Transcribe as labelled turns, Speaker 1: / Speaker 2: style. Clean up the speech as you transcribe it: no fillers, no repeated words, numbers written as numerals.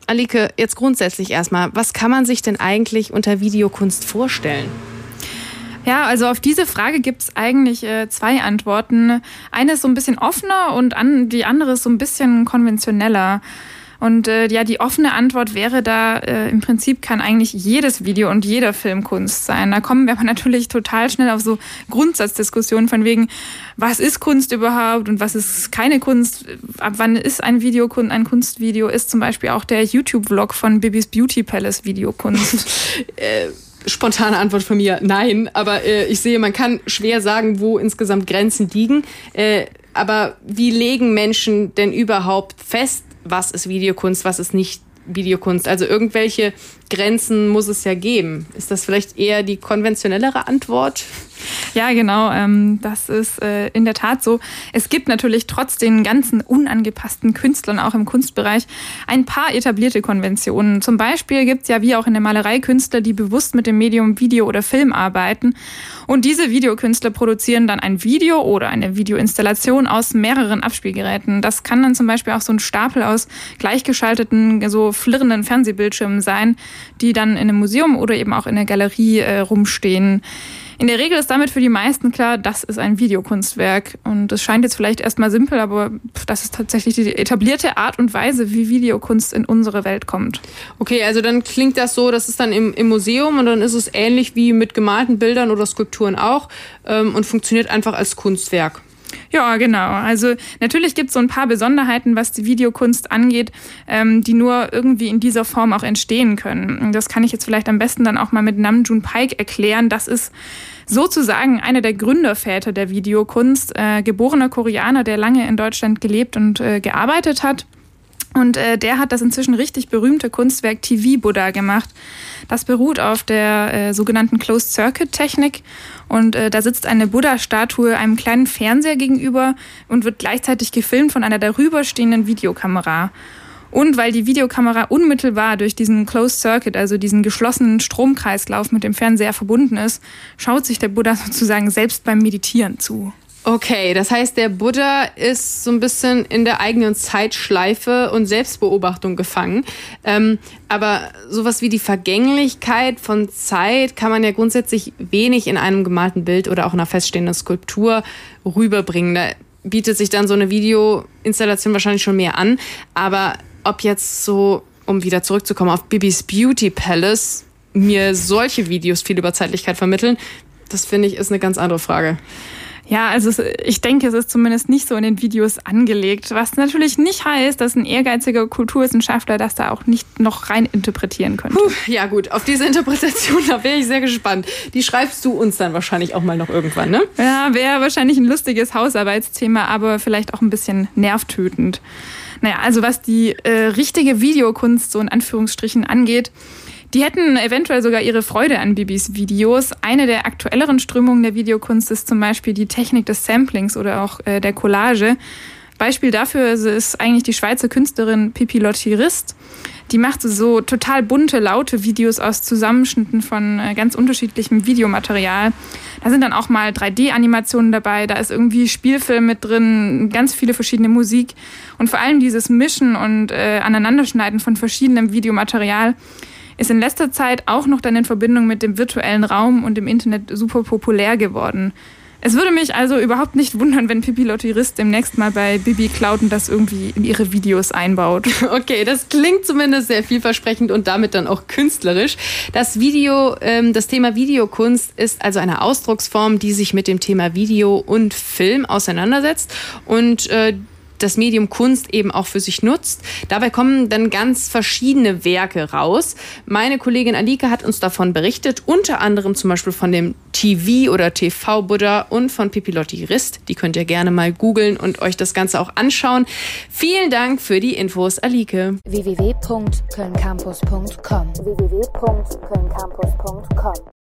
Speaker 1: Alike, jetzt grundsätzlich erstmal, was kann man sich denn eigentlich unter Videokunst vorstellen?
Speaker 2: Ja, also auf diese Frage gibt es eigentlich 2 Antworten. Eine ist so ein bisschen offener und die andere ist so ein bisschen konventioneller. Und die offene Antwort wäre da, im Prinzip kann eigentlich jedes Video und jeder Film Kunst sein. Da kommen wir aber natürlich total schnell auf so Grundsatzdiskussionen von wegen, was ist Kunst überhaupt und was ist keine Kunst? Ab wann ist ein Video ein Kunstvideo? Ist zum Beispiel auch der YouTube-Vlog von Bibis Beauty Palace Videokunst?
Speaker 1: Spontane Antwort von mir, nein. Aber ich sehe, man kann schwer sagen, wo insgesamt Grenzen liegen. Aber wie legen Menschen denn überhaupt fest, was ist Videokunst, was ist nicht Videokunst? Also irgendwelche Grenzen muss es ja geben. Ist das vielleicht eher die konventionellere Antwort?
Speaker 2: Ja, genau. Das ist in der Tat so. Es gibt natürlich trotz den ganzen unangepassten Künstlern auch im Kunstbereich ein paar etablierte Konventionen. Zum Beispiel gibt es ja wie auch in der Malerei Künstler, die bewusst mit dem Medium Video oder Film arbeiten. Und diese Videokünstler produzieren dann ein Video oder eine Videoinstallation aus mehreren Abspielgeräten. Das kann dann zum Beispiel auch so ein Stapel aus gleichgeschalteten, so flirrenden Fernsehbildschirmen sein, die dann in einem Museum oder eben auch in der Galerie rumstehen. In der Regel ist damit für die meisten klar, das ist ein Videokunstwerk. Und es scheint jetzt vielleicht erstmal simpel, aber das ist tatsächlich die etablierte Art und Weise, wie Videokunst in unsere Welt kommt.
Speaker 1: Okay, also dann klingt das so, das ist dann im Museum und dann ist es ähnlich wie mit gemalten Bildern oder Skulpturen auch und funktioniert einfach als Kunstwerk.
Speaker 2: Ja, genau. Also natürlich gibt es so ein paar Besonderheiten, was die Videokunst angeht, die nur irgendwie in dieser Form auch entstehen können. Das kann ich jetzt vielleicht am besten dann auch mal mit Nam June Paik erklären. Das ist sozusagen einer der Gründerväter der Videokunst, geborener Koreaner, der lange in Deutschland gelebt und gearbeitet hat. Und der hat das inzwischen richtig berühmte Kunstwerk TV Buddha gemacht. Das beruht auf der sogenannten Closed-Circuit-Technik. Und da sitzt eine Buddha-Statue einem kleinen Fernseher gegenüber und wird gleichzeitig gefilmt von einer darüber stehenden Videokamera. Und weil die Videokamera unmittelbar durch diesen Closed Circuit, also diesen geschlossenen Stromkreislauf mit dem Fernseher verbunden ist, schaut sich der Buddha sozusagen selbst beim Meditieren zu.
Speaker 1: Okay, das heißt, der Buddha ist so ein bisschen in der eigenen Zeitschleife und Selbstbeobachtung gefangen. Aber sowas wie die Vergänglichkeit von Zeit kann man ja grundsätzlich wenig in einem gemalten Bild oder auch einer feststehenden Skulptur rüberbringen. Da bietet sich dann so eine Videoinstallation wahrscheinlich schon mehr an. Aber ob jetzt so, um wieder zurückzukommen auf Bibis Beauty Palace, mir solche Videos viel über Zeitlichkeit vermitteln, das finde ich ist eine ganz andere Frage.
Speaker 2: Ja, also ich denke, es ist zumindest nicht so in den Videos angelegt, was natürlich nicht heißt, dass ein ehrgeiziger Kulturwissenschaftler das da auch nicht noch rein interpretieren könnte.
Speaker 1: Ja gut, auf diese Interpretation, da wäre ich sehr gespannt. Die schreibst du uns dann wahrscheinlich auch mal noch irgendwann, ne?
Speaker 2: Ja, wäre wahrscheinlich ein lustiges Hausarbeitsthema, aber vielleicht auch ein bisschen nervtötend. Naja, also was die richtige Videokunst so in Anführungsstrichen angeht, die hätten eventuell sogar ihre Freude an Bibis Videos. Eine der aktuelleren Strömungen der Videokunst ist zum Beispiel die Technik des Samplings oder auch der Collage. Beispiel dafür ist eigentlich die Schweizer Künstlerin Pipilotti Rist. Die macht so total bunte, laute Videos aus Zusammenschnitten von ganz unterschiedlichem Videomaterial. Da sind dann auch mal 3D-Animationen dabei, da ist irgendwie Spielfilm mit drin, ganz viele verschiedene Musik. Und vor allem dieses Mischen und Aneinanderschneiden von verschiedenem Videomaterial ist in letzter Zeit auch noch dann in Verbindung mit dem virtuellen Raum und dem Internet super populär geworden. Es würde mich also überhaupt nicht wundern, wenn Pipilotti Rist demnächst mal bei Bibi Clouden das irgendwie in ihre Videos einbaut.
Speaker 1: Okay, das klingt zumindest sehr vielversprechend und damit dann auch künstlerisch. Das Thema Videokunst ist also eine Ausdrucksform, die sich mit dem Thema Video und Film auseinandersetzt und das Medium Kunst eben auch für sich nutzt. Dabei kommen dann ganz verschiedene Werke raus. Meine Kollegin Alike hat uns davon berichtet, unter anderem zum Beispiel von dem TV- oder TV-Buddha und von Pipilotti Rist. Die könnt ihr gerne mal googeln und euch das Ganze auch anschauen. Vielen Dank für die Infos, Alike.
Speaker 3: www.kölncampus.com